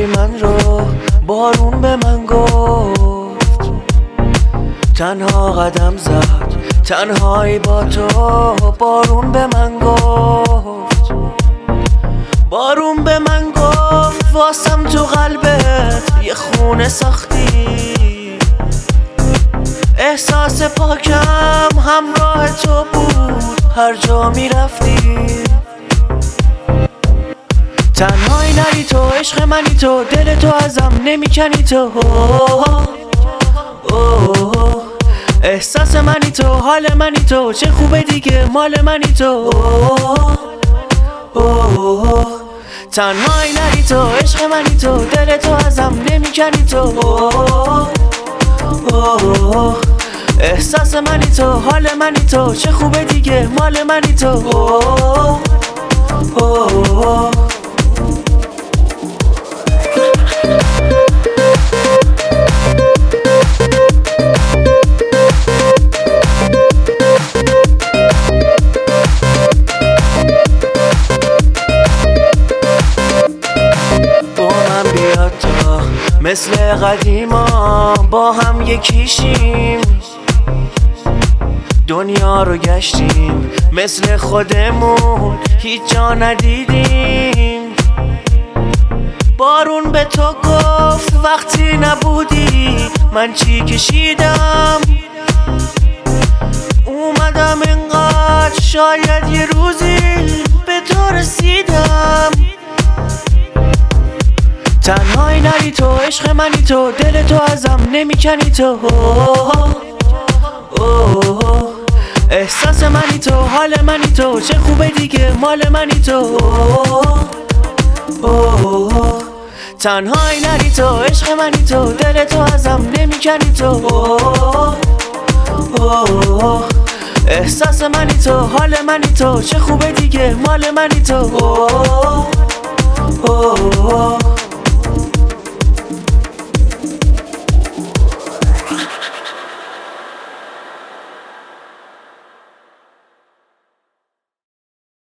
من رو بارون به من گفت، تنها قدم زد تنهایی با تو. بارون به من گفت، بارون به من گفت واسم تو قلبت یه خونه ساختی. احساس پاکم همراه تو بود هر جا میرفتی. تنهایی نری تو، عشق منی تو، دل تو ازم نمیکنی تو. احساس منی تو، حال منی تو، چه خوبه دیگه مال منی تو. تنهایی نری تو، عشق منی تو، دل تو ازم نمیکنی تو. احساس منی تو، حال منی تو، چه خوبه دیگه مال منی تو. مثل قدیما با هم یکیشیم، دنیا رو گشتیم مثل خودمون هیچ جا ندیدیم. بارون به تو گفت وقتی نبودی من چی کشیدم. اومدم اینقدر شاید یه روزی به تو رسیدم. تنهایی نری تو، عشق منی تو، دل تو ازم نمیکنی تو. احساس منی تو، حال منی تو، چه خوبه دیگه مال منی تو. تنهایی نری تو، عشق منی تو، دل تو ازم نمیکنی تو. احساس منی تو، حال منی تو، چه خوبه دیگه مال منی تو.